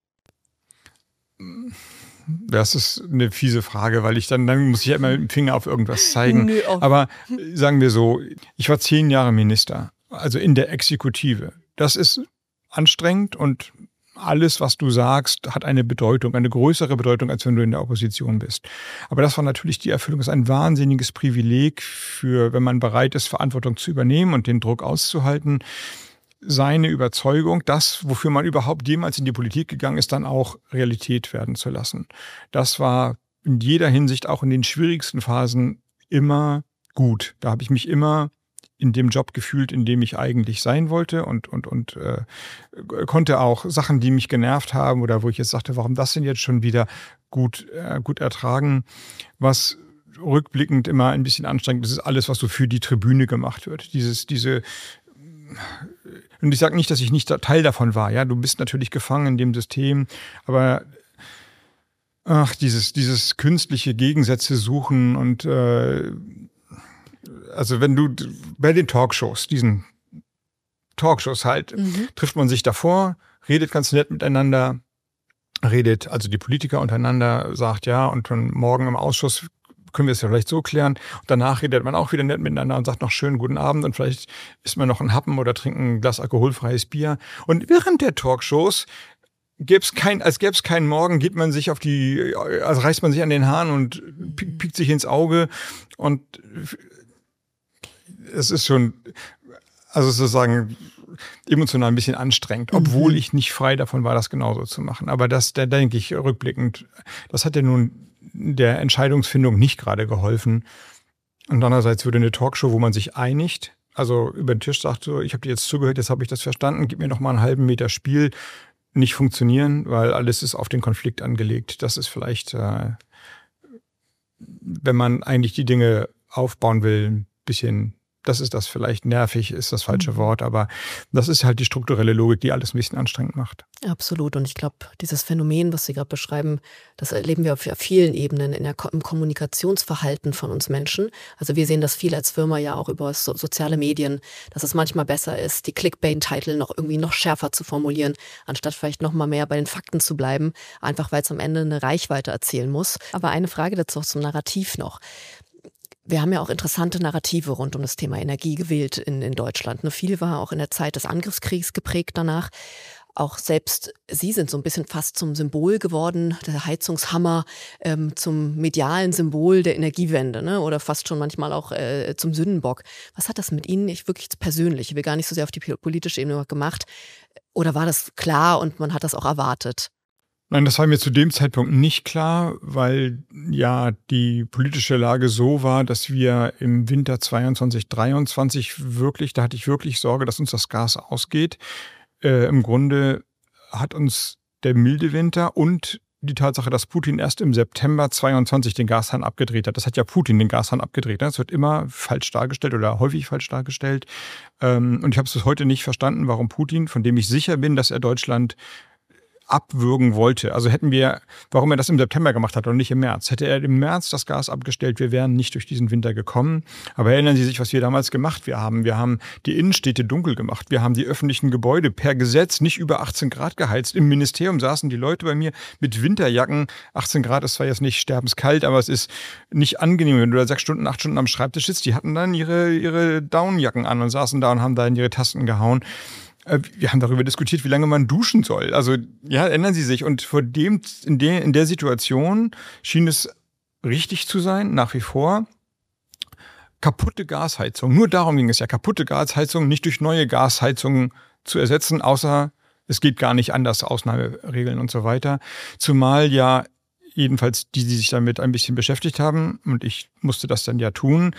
Das ist eine fiese Frage, weil dann muss ich ja immer mit dem Finger auf irgendwas zeigen. Nö, Aber sagen wir so, ich war 10 Jahre Minister, also in der Exekutive. Das ist anstrengend und alles, was du sagst, hat eine Bedeutung, eine größere Bedeutung, als wenn du in der Opposition bist. Aber das war natürlich die Erfüllung. Das ist ein wahnsinniges Privileg wenn man bereit ist, Verantwortung zu übernehmen und den Druck auszuhalten, seine Überzeugung, das, wofür man überhaupt jemals in die Politik gegangen ist, dann auch Realität werden zu lassen. Das war in jeder Hinsicht, auch in den schwierigsten Phasen, immer gut. Da habe ich mich immer in dem Job gefühlt, in dem ich eigentlich sein wollte und konnte auch Sachen, die mich genervt haben oder wo ich jetzt sagte, warum das denn jetzt schon wieder, gut ertragen. Was rückblickend immer ein bisschen anstrengend ist, ist alles, was so für die Tribüne gemacht wird. Und ich sage nicht, dass ich nicht Teil davon war. Ja, du bist natürlich gefangen in dem System, aber dieses künstliche Gegensätze suchen und also wenn du bei den diesen Talkshows halt, trifft man sich davor, redet ganz nett miteinander, also die Politiker untereinander, sagt ja, und dann morgen im Ausschuss können wir es ja vielleicht so klären. Und danach redet man auch wieder nett miteinander und sagt noch schönen guten Abend und vielleicht isst man noch einen Happen oder trinkt ein Glas alkoholfreies Bier. Und während der Talkshows als gäbe es keinen Morgen, geht man sich also reißt man sich an den Haaren und piekt sich ins Auge und es ist schon, also sozusagen emotional ein bisschen anstrengend, obwohl ich nicht frei davon war, das genauso zu machen. Aber da denke ich rückblickend, das hat ja nun der Entscheidungsfindung nicht gerade geholfen. Und andererseits würde eine Talkshow, wo man sich einigt, also über den Tisch sagt so, ich habe dir jetzt zugehört, jetzt habe ich das verstanden, gib mir noch mal einen halben Meter Spiel, nicht funktionieren, weil alles ist auf den Konflikt angelegt. Das ist vielleicht, wenn man eigentlich die Dinge aufbauen will, ein bisschen, das ist das vielleicht nervig, ist das falsche Wort, aber das ist halt die strukturelle Logik, die alles ein bisschen anstrengend macht. Absolut. Und ich glaube, dieses Phänomen, was Sie gerade beschreiben, das erleben wir auf vielen Ebenen im Kommunikationsverhalten von uns Menschen. Also wir sehen das viel als Firma ja auch über soziale Medien, dass es manchmal besser ist, die Clickbait-Titel noch schärfer zu formulieren, anstatt vielleicht noch mal mehr bei den Fakten zu bleiben, einfach weil es am Ende eine Reichweite erzielen muss. Aber eine Frage dazu zum Narrativ noch. Wir haben ja auch interessante Narrative rund um das Thema Energie gewählt in Deutschland. Viel war auch in der Zeit des Angriffskriegs geprägt danach. Auch selbst Sie sind so ein bisschen fast zum Symbol geworden, der Heizungshammer, zum medialen Symbol der Energiewende, ne? Oder fast schon manchmal auch zum Sündenbock. Was hat das mit Ihnen wirklich persönlich, ich will gar nicht so sehr auf die politische Ebene gemacht, oder war das klar und man hat das auch erwartet? Nein, das war mir zu dem Zeitpunkt nicht klar, weil ja die politische Lage so war, dass wir im Winter 22, 23 da hatte ich wirklich Sorge, dass uns das Gas ausgeht. Im Grunde hat uns der milde Winter und die Tatsache, dass Putin erst im September 22 den Gashahn abgedreht hat. Das hat ja Putin den Gashahn abgedreht. Das wird immer falsch dargestellt oder häufig falsch dargestellt. Und ich habe es bis heute nicht verstanden, warum Putin, von dem ich sicher bin, dass er Deutschland abwürgen wollte. Also warum er das im September gemacht hat und nicht im März. Hätte er im März das Gas abgestellt, wir wären nicht durch diesen Winter gekommen. Aber erinnern Sie sich, was wir damals gemacht haben. Wir haben die Innenstädte dunkel gemacht. Wir haben die öffentlichen Gebäude per Gesetz nicht über 18 Grad geheizt. Im Ministerium saßen die Leute bei mir mit Winterjacken. 18 Grad ist zwar jetzt nicht sterbenskalt, aber es ist nicht angenehm, wenn du da 6 Stunden, 8 Stunden am Schreibtisch sitzt. Die hatten dann ihre Downjacken an und saßen da und haben da in ihre Tasten gehauen. Wir haben darüber diskutiert, wie lange man duschen soll. Also, ja, ändern Sie sich. Und in der Situation schien es richtig zu sein, nach wie vor. Kaputte Gasheizung. Nur darum ging es ja. Kaputte Gasheizung nicht durch neue Gasheizungen zu ersetzen, außer es geht gar nicht anders, Ausnahmeregeln und so weiter. Zumal ja jedenfalls die sich damit ein bisschen beschäftigt haben, und ich musste das dann ja tun,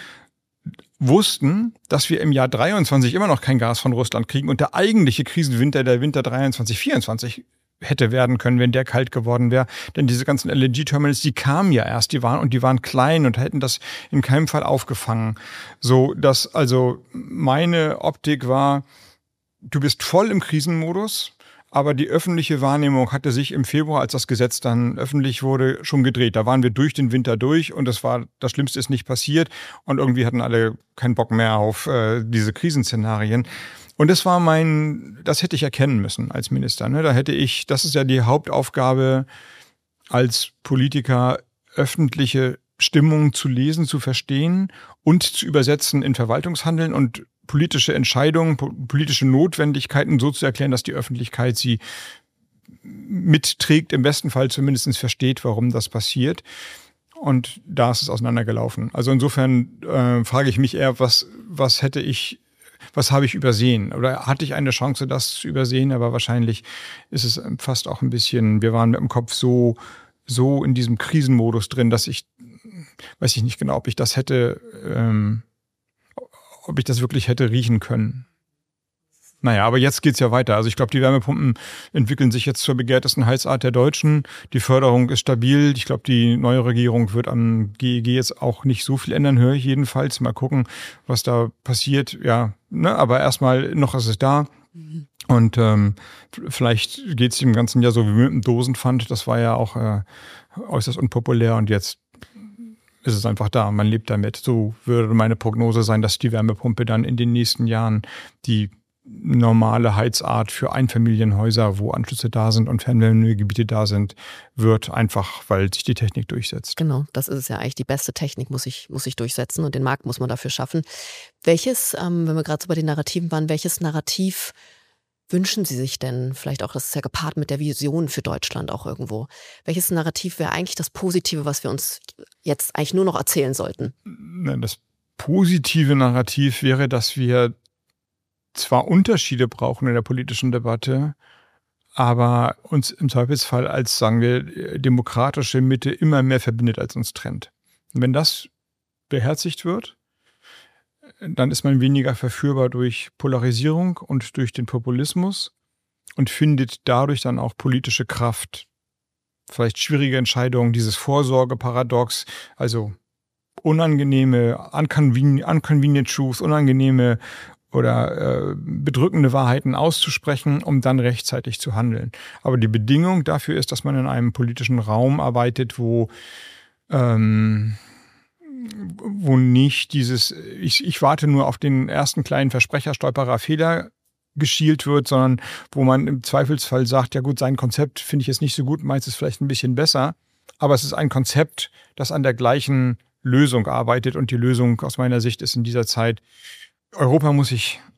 wussten, dass wir im Jahr 23 immer noch kein Gas von Russland kriegen und der eigentliche Krisenwinter, der Winter 23, 24 hätte werden können, wenn der kalt geworden wäre. Denn diese ganzen LNG-Terminals, die kamen ja erst, die waren klein und hätten das in keinem Fall aufgefangen. So, dass also meine Optik war, du bist voll im Krisenmodus, Aber die öffentliche Wahrnehmung hatte sich im Februar, als das Gesetz dann öffentlich wurde, schon gedreht. Da waren wir durch den Winter durch und das Schlimmste ist nicht passiert. Und irgendwie hatten alle keinen Bock mehr auf diese Krisenszenarien. Und das hätte ich erkennen müssen als Minister. Ne? Das ist ja die Hauptaufgabe als Politiker, öffentliche Stimmung zu lesen, zu verstehen und zu übersetzen in Verwaltungshandeln und politische Entscheidungen, politische Notwendigkeiten so zu erklären, dass die Öffentlichkeit sie mitträgt, im besten Fall zumindest versteht, warum das passiert. Und da ist es auseinandergelaufen. Also insofern frage ich mich eher, was habe ich übersehen? Oder hatte ich eine Chance, das zu übersehen? Aber wahrscheinlich ist es fast auch ein bisschen, wir waren mit dem Kopf so in diesem Krisenmodus drin, dass weiß ich nicht genau, ob ich das wirklich hätte riechen können. Naja, aber jetzt geht's ja weiter. Also ich glaube, die Wärmepumpen entwickeln sich jetzt zur begehrtesten Heizart der Deutschen. Die Förderung ist stabil. Ich glaube, die neue Regierung wird am GEG jetzt auch nicht so viel ändern, höre ich jedenfalls. Mal gucken, was da passiert. Ja, ne, aber erstmal noch ist es da. Und vielleicht geht's im ganzen Jahr so wie mit dem Dosenpfand. Das war ja auch äußerst unpopulär und jetzt ist es einfach da. Man lebt damit. So würde meine Prognose sein, dass die Wärmepumpe dann in den nächsten Jahren die normale Heizart für Einfamilienhäuser, wo Anschlüsse da sind und Fernwärmegebiete da sind, wird, einfach weil sich die Technik durchsetzt. Genau, das ist es ja eigentlich. Die beste Technik muss sich durchsetzen und den Markt muss man dafür schaffen. Welches, wenn wir gerade so bei den Narrativen waren, welches Narrativ wünschen Sie sich denn? Vielleicht auch, das ist ja gepaart mit der Vision für Deutschland auch irgendwo. Welches Narrativ wäre eigentlich das Positive, was wir uns jetzt eigentlich nur noch erzählen sollten? Das positive Narrativ wäre, dass wir zwar Unterschiede brauchen in der politischen Debatte, aber uns im Zweifelsfall als, sagen wir, demokratische Mitte immer mehr verbindet, als uns trennt. Und wenn das beherzigt wird, dann ist man weniger verführbar durch Polarisierung und durch den Populismus und findet dadurch dann auch politische Kraft. Vielleicht schwierige Entscheidungen, dieses Vorsorgeparadox, also unangenehme, unconvenient truth, unangenehme oder bedrückende Wahrheiten auszusprechen, um dann rechtzeitig zu handeln. Aber die Bedingung dafür ist, dass man in einem politischen Raum arbeitet, wo nicht dieses, ich warte nur auf den ersten kleinen Versprecher, Stolperer, Fehler geschielt wird, sondern wo man im Zweifelsfall sagt, ja gut, sein Konzept finde ich jetzt nicht so gut, meins ist vielleicht ein bisschen besser, aber es ist ein Konzept, das an der gleichen Lösung arbeitet und die Lösung aus meiner Sicht ist in dieser Zeit, Europa muss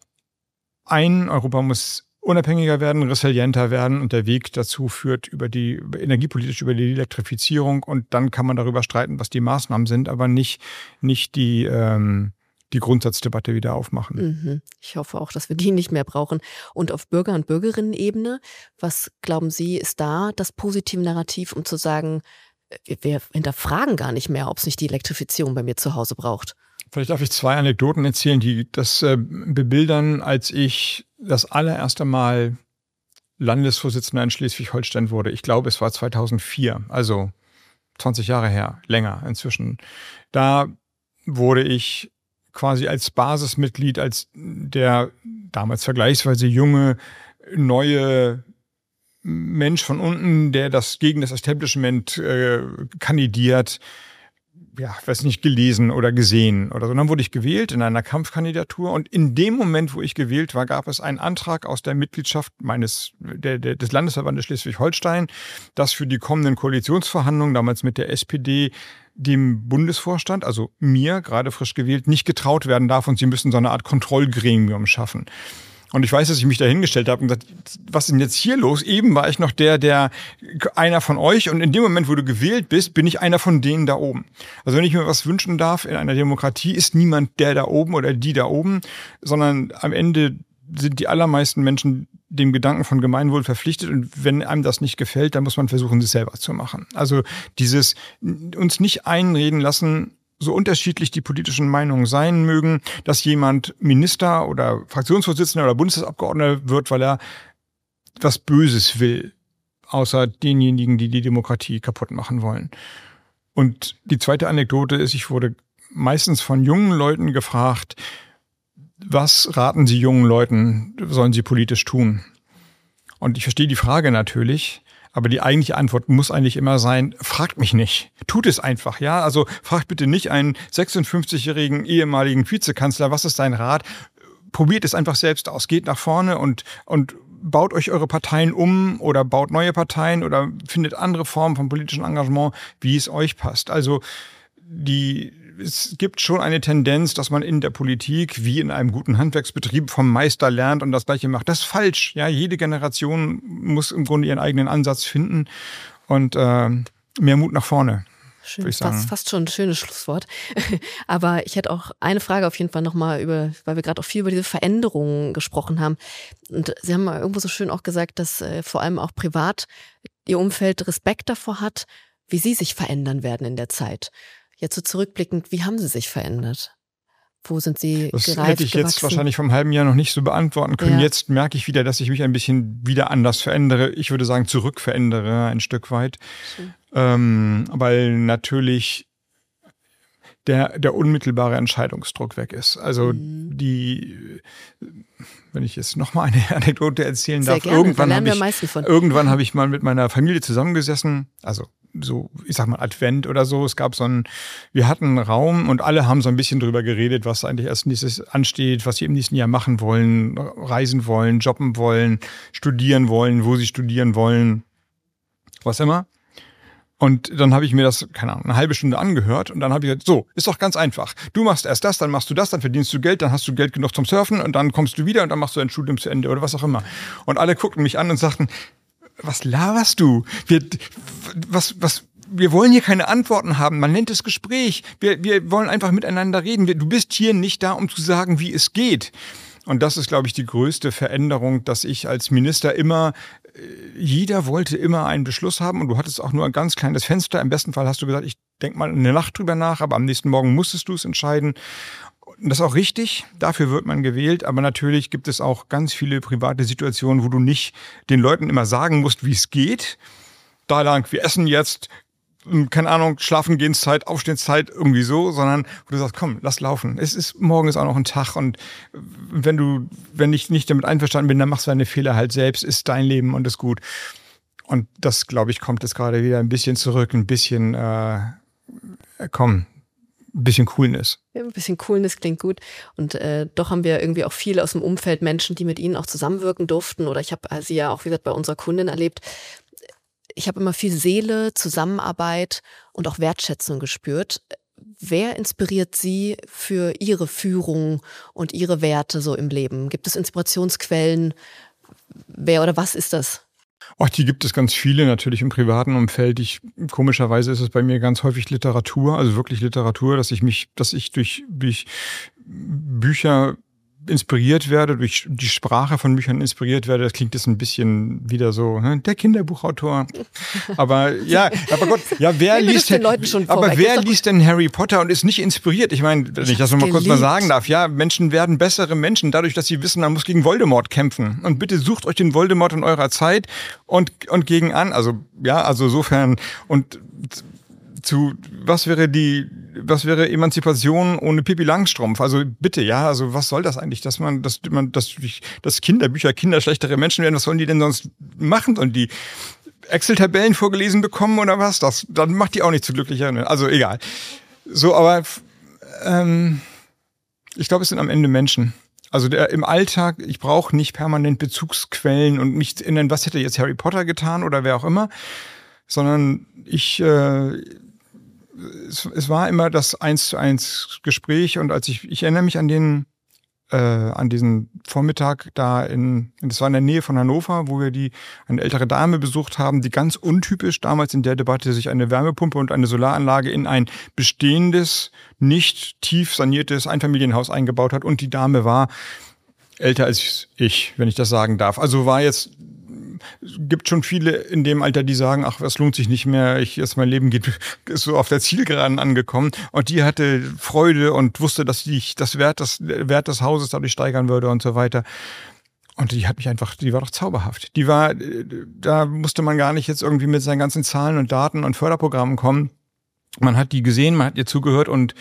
unabhängiger werden, resilienter werden und der Weg dazu führt energiepolitisch über die Elektrifizierung und dann kann man darüber streiten, was die Maßnahmen sind, aber nicht die Grundsatzdebatte wieder aufmachen. Ich hoffe auch, dass wir die nicht mehr brauchen. Und auf Bürger- und Bürgerinnen-Ebene, was glauben Sie, ist da das positive Narrativ, um zu sagen, wir hinterfragen gar nicht mehr, ob es nicht die Elektrifizierung bei mir zu Hause braucht? Vielleicht darf ich 2 Anekdoten erzählen, die das bebildern, als ich das allererste Mal Landesvorsitzender in Schleswig-Holstein wurde. Ich glaube, es war 2004, also 20 Jahre her, länger inzwischen. Da wurde ich quasi als Basismitglied, als der damals vergleichsweise junge, neue Mensch von unten, der gegen das Establishment kandidiert, ja, weiß nicht, gelesen oder gesehen oder so. Und dann wurde ich gewählt in einer Kampfkandidatur und in dem Moment, wo ich gewählt war, gab es einen Antrag aus der Mitgliedschaft des Landesverbandes Schleswig-Holstein, dass für die kommenden Koalitionsverhandlungen, damals mit der SPD, dem Bundesvorstand, also mir, gerade frisch gewählt, nicht getraut werden darf und sie müssen so eine Art Kontrollgremium schaffen. Und ich weiß, dass ich mich da hingestellt habe und gesagt, was ist denn jetzt hier los? Eben war ich noch der einer von euch und in dem Moment, wo du gewählt bist, bin ich einer von denen da oben. Also wenn ich mir was wünschen darf, in einer Demokratie ist niemand der da oben oder die da oben, sondern am Ende sind die allermeisten Menschen dem Gedanken von Gemeinwohl verpflichtet und wenn einem das nicht gefällt, dann muss man versuchen, es selber zu machen. Also dieses uns nicht einreden lassen, so unterschiedlich die politischen Meinungen sein mögen, dass jemand Minister oder Fraktionsvorsitzender oder Bundestagsabgeordneter wird, weil er was Böses will, außer denjenigen, die die Demokratie kaputt machen wollen. Und die zweite Anekdote ist, ich wurde meistens von jungen Leuten gefragt, was raten Sie jungen Leuten, sollen sie politisch tun? Und ich verstehe die Frage natürlich, aber die eigentliche Antwort muss eigentlich immer sein, fragt mich nicht. Tut es einfach, ja. Also fragt bitte nicht einen 56-jährigen ehemaligen Vizekanzler, was ist dein Rat? Probiert es einfach selbst aus. Geht nach vorne und baut euch eure Parteien um oder baut neue Parteien oder findet andere Formen von politischem Engagement, wie es euch passt. Also es gibt schon eine Tendenz, dass man in der Politik wie in einem guten Handwerksbetrieb vom Meister lernt und das Gleiche macht. Das ist falsch. Ja, jede Generation muss im Grunde ihren eigenen Ansatz finden und mehr Mut nach vorne. Schön, das ist fast schon ein schönes Schlusswort. Aber ich hätte auch eine Frage auf jeden Fall nochmal weil wir gerade auch viel über diese Veränderungen gesprochen haben. Und Sie haben mal irgendwo so schön auch gesagt, dass vor allem auch privat Ihr Umfeld Respekt davor hat, wie Sie sich verändern werden in der Zeit. Jetzt so zurückblickend, wie haben Sie sich verändert? Wo sind Sie gereift, Das hätte ich jetzt wahrscheinlich vor einem halben Jahr noch nicht so beantworten können. Ja. Jetzt merke ich wieder, dass ich mich ein bisschen wieder anders verändere. Ich würde sagen, zurückverändere ein Stück weit. Weil natürlich der unmittelbare Entscheidungsdruck weg ist. Also wenn ich jetzt nochmal eine Anekdote erzählen darf, irgendwann habe ich mal mit meiner Familie zusammengesessen, also so, ich sag mal Advent oder so. Wir hatten einen Raum und alle haben so ein bisschen drüber geredet, was eigentlich als nächstes ansteht, was sie im nächsten Jahr machen wollen, reisen wollen, jobben wollen, studieren wollen, wo sie studieren wollen, was immer. Und dann habe ich mir das, keine Ahnung, eine halbe Stunde angehört und dann habe ich gesagt, so, ist doch ganz einfach. Du machst erst das, dann machst du das, dann verdienst du Geld, dann hast du Geld genug zum Surfen und dann kommst du wieder und dann machst du dein Studium zu Ende oder was auch immer. Und alle guckten mich an und sagten, was laberst du? Wir wollen hier keine Antworten haben. Man nennt es Gespräch. Wir wollen einfach miteinander reden. Du bist hier nicht da, um zu sagen, wie es geht. Und das ist, glaube ich, die größte Veränderung, dass ich als Minister jeder wollte immer einen Beschluss haben und du hattest auch nur ein ganz kleines Fenster. Im besten Fall hast du gesagt, ich denke mal eine Nacht drüber nach, aber am nächsten Morgen musstest du es entscheiden. Und das ist auch richtig, dafür wird man gewählt, aber natürlich gibt es auch ganz viele private Situationen, wo du nicht den Leuten immer sagen musst, wie es geht. Da lang, wir essen jetzt, keine Ahnung, Schlafengehenszeit, Aufstehenszeit, irgendwie so, sondern wo du sagst, komm, lass laufen. Morgen ist auch noch ein Tag und wenn ich nicht damit einverstanden bin, dann machst du deine Fehler halt selbst, ist dein Leben und ist gut. Und das, glaube ich, kommt jetzt gerade wieder ein bisschen zurück, ein bisschen, ein bisschen Coolness. Ja, ein bisschen Coolness klingt gut. Und doch haben wir irgendwie auch viele aus dem Umfeld Menschen, die mit Ihnen auch zusammenwirken durften. Oder ich habe Sie ja auch, wie gesagt, bei unserer Kundin erlebt. Ich habe immer viel Seele, Zusammenarbeit und auch Wertschätzung gespürt. Wer inspiriert Sie für Ihre Führung und Ihre Werte so im Leben? Gibt es Inspirationsquellen? Wer oder was ist das? Ach, die gibt es ganz viele natürlich im privaten Umfeld. Komischerweise ist es bei mir ganz häufig Literatur, also wirklich Literatur, dass ich durch Bücher inspiriert werde, durch die Sprache von Büchern inspiriert werde. Das klingt jetzt ein bisschen wieder so, der Kinderbuchautor. Aber Gott, wer liest denn Harry Potter und ist nicht inspiriert? Ich meine, wenn ich das noch mal kurz mal sagen darf, ja, Menschen werden bessere Menschen dadurch, dass sie wissen, man muss gegen Voldemort kämpfen. Und bitte sucht euch den Voldemort in eurer Zeit und gegen an. Also insofern was wäre Emanzipation ohne Pippi Langstrumpf? Also bitte, was soll das eigentlich, dass Kinder schlechtere Menschen werden? Was sollen die denn sonst machen? Und die Excel-Tabellen vorgelesen bekommen oder was? Dann macht die auch nicht zu glücklicher. Also egal. So, aber ich glaube, es sind am Ende Menschen. Also im Alltag, ich brauche nicht permanent Bezugsquellen und mich zu erinnern, was hätte jetzt Harry Potter getan oder wer auch immer, sondern es war immer das 1:1 Gespräch und ich erinnere mich an diesen Vormittag das war in der Nähe von Hannover, wo wir eine ältere Dame besucht haben, die ganz untypisch damals in der Debatte sich eine Wärmepumpe und eine Solaranlage in ein bestehendes, nicht tief saniertes Einfamilienhaus eingebaut hat und die Dame war älter als ich, wenn ich das sagen darf. Also gibt schon viele in dem Alter, die sagen, ach, es lohnt sich nicht mehr, mein Leben ist so auf der Zielgeraden angekommen. Und die hatte Freude und wusste, dass das Wert des Hauses dadurch steigern würde und so weiter. Und die war doch zauberhaft. Da musste man gar nicht jetzt irgendwie mit seinen ganzen Zahlen und Daten und Förderprogrammen kommen. Man hat die gesehen, man hat ihr zugehört und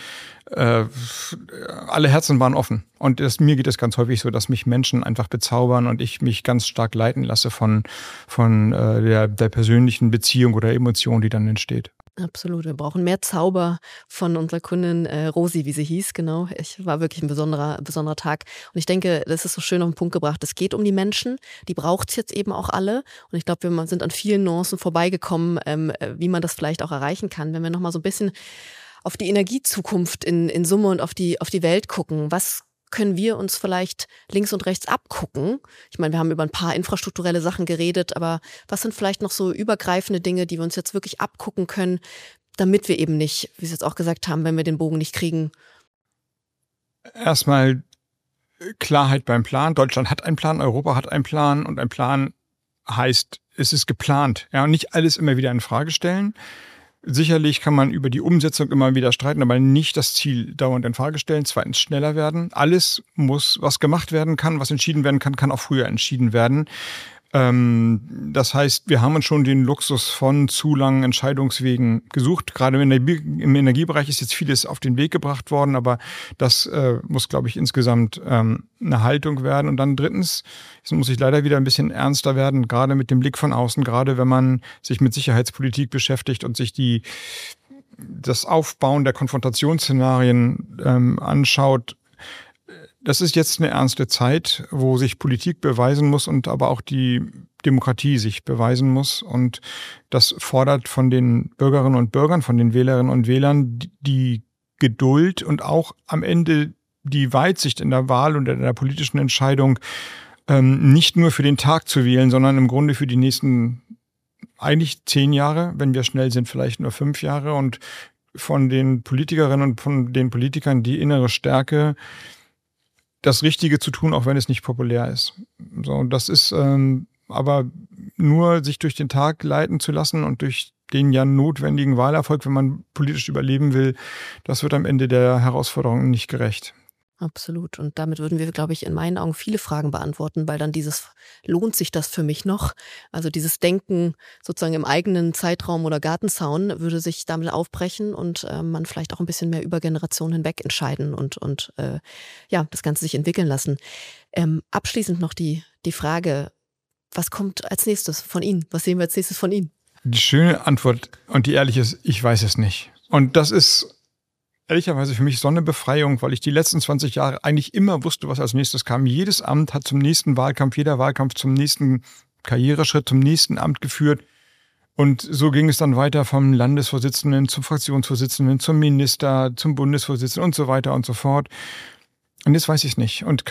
alle Herzen waren offen. Und mir geht es ganz häufig so, dass mich Menschen einfach bezaubern und ich mich ganz stark leiten lasse von der persönlichen Beziehung oder Emotion, die dann entsteht. Absolut. Wir brauchen mehr Zauber von unserer Kundin Rosi, wie sie hieß, genau. Ich war wirklich ein besonderer Tag. Und ich denke, das ist so schön auf den Punkt gebracht. Es geht um die Menschen, die braucht es jetzt eben auch alle. Und ich glaube, wir sind an vielen Nuancen vorbeigekommen, wie man das vielleicht auch erreichen kann. Wenn wir nochmal so ein bisschen auf die Energiezukunft in Summe und auf die Welt gucken, was können wir uns vielleicht links und rechts abgucken? Ich meine, wir haben über ein paar infrastrukturelle Sachen geredet, aber was sind vielleicht noch so übergreifende Dinge, die wir uns jetzt wirklich abgucken können, damit wir eben nicht, wie Sie jetzt auch gesagt haben, wenn wir den Bogen nicht kriegen? Erstmal Klarheit beim Plan. Deutschland hat einen Plan, Europa hat einen Plan und ein Plan heißt, es ist geplant. Ja, und nicht alles immer wieder in Frage stellen. Sicherlich kann man über die Umsetzung immer wieder streiten, aber nicht das Ziel dauernd in Frage stellen. Zweitens schneller werden. Alles muss, was gemacht werden kann, was entschieden werden kann, kann auch früher entschieden werden. Das heißt, wir haben uns schon den Luxus von zu langen Entscheidungswegen gesucht. Gerade im Energiebereich ist jetzt vieles auf den Weg gebracht worden, aber das muss, glaube ich, insgesamt eine Haltung werden. Und dann drittens, jetzt muss ich leider wieder ein bisschen ernster werden, gerade mit dem Blick von außen, gerade wenn man sich mit Sicherheitspolitik beschäftigt und sich das Aufbauen der Konfrontationsszenarien anschaut. Das ist jetzt eine ernste Zeit, wo sich Politik beweisen muss und aber auch die Demokratie sich beweisen muss. Und das fordert von den Bürgerinnen und Bürgern, von den Wählerinnen und Wählern die Geduld und auch am Ende die Weitsicht in der Wahl und in der politischen Entscheidung, nicht nur für den Tag zu wählen, sondern im Grunde für die nächsten eigentlich 10 Jahre, wenn wir schnell sind, vielleicht nur 5 Jahre. Und von den Politikerinnen und von den Politikern die innere Stärke, das Richtige zu tun, auch wenn es nicht populär ist. So, und das ist aber nur sich durch den Tag leiten zu lassen und durch den ja notwendigen Wahlerfolg, wenn man politisch überleben will, das wird am Ende der Herausforderung nicht gerecht. Absolut. Und damit würden wir, glaube ich, in meinen Augen viele Fragen beantworten, weil dann lohnt sich das für mich noch? Also dieses Denken sozusagen im eigenen Zeitraum oder Gartenzaun würde sich damit aufbrechen und man vielleicht auch ein bisschen mehr über Generationen hinweg entscheiden und das Ganze sich entwickeln lassen. Abschließend noch die Frage, was kommt als nächstes von Ihnen? Was sehen wir als nächstes von Ihnen? Die schöne Antwort und die ehrliche ist, ich weiß es nicht. Und das ist ehrlicherweise für mich so eine Befreiung, weil ich die letzten 20 Jahre eigentlich immer wusste, was als nächstes kam. Jedes Amt hat zum nächsten Wahlkampf, jeder Wahlkampf zum nächsten Karriereschritt, zum nächsten Amt geführt. Und so ging es dann weiter vom Landesvorsitzenden zum Fraktionsvorsitzenden, zum Minister, zum Bundesvorsitzenden und so weiter und so fort. Und jetzt weiß ich es nicht und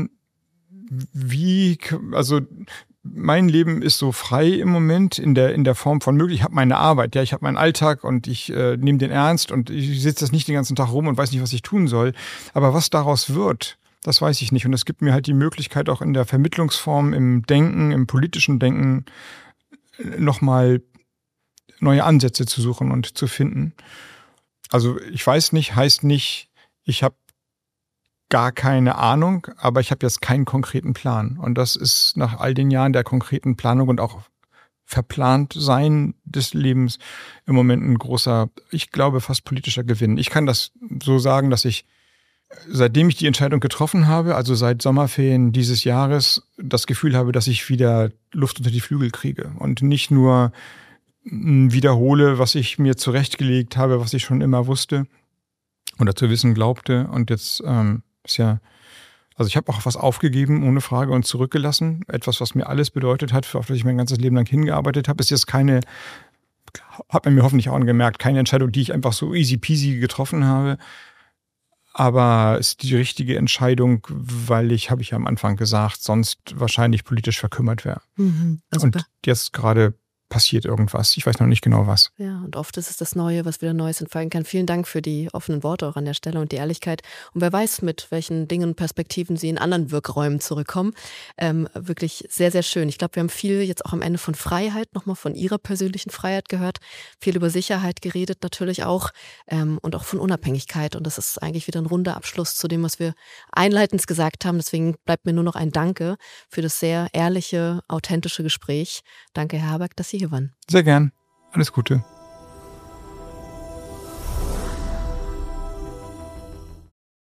mein Leben ist so frei im Moment in der Form von möglich. Ich habe meine Arbeit, ja, ich habe meinen Alltag und ich nehme den ernst und ich sitze das nicht den ganzen Tag rum und weiß nicht, was ich tun soll. Aber was daraus wird, das weiß ich nicht. Und es gibt mir halt die Möglichkeit, auch in der Vermittlungsform, im Denken, im politischen Denken nochmal neue Ansätze zu suchen und zu finden. Also ich weiß nicht, heißt nicht, ich habe gar keine Ahnung, aber ich habe jetzt keinen konkreten Plan. Und das ist nach all den Jahren der konkreten Planung und auch verplant sein des Lebens im Moment ein großer, ich glaube, fast politischer Gewinn. Ich kann das so sagen, dass ich, seitdem ich die Entscheidung getroffen habe, also seit Sommerferien dieses Jahres, das Gefühl habe, dass ich wieder Luft unter die Flügel kriege und nicht nur wiederhole, was ich mir zurechtgelegt habe, was ich schon immer wusste oder zu wissen glaubte. Und jetzt also ich habe auch was aufgegeben, ohne Frage, und zurückgelassen. Etwas, was mir alles bedeutet hat, auf das ich mein ganzes Leben lang hingearbeitet habe, ist jetzt hat man mir hoffentlich auch gemerkt, keine Entscheidung, die ich einfach so easy peasy getroffen habe. Aber es ist die richtige Entscheidung, weil habe ich ja am Anfang gesagt, sonst wahrscheinlich politisch verkümmert wäre. Und jetzt gerade passiert irgendwas. Ich weiß noch nicht genau was. Ja, und oft ist es das Neue, was wieder Neues entfallen kann. Vielen Dank für die offenen Worte auch an der Stelle und die Ehrlichkeit. Und wer weiß, mit welchen Dingen und Perspektiven Sie in anderen Wirkräumen zurückkommen. Wirklich sehr, sehr schön. Ich glaube, wir haben viel jetzt auch am Ende von Freiheit, nochmal von Ihrer persönlichen Freiheit gehört. Viel über Sicherheit geredet natürlich auch und auch von Unabhängigkeit. Und das ist eigentlich wieder ein runder Abschluss zu dem, was wir einleitend gesagt haben. Deswegen bleibt mir nur noch ein Danke für das sehr ehrliche, authentische Gespräch. Danke, Herr Haberg, dass Sie hier waren. Sehr gern. Alles Gute.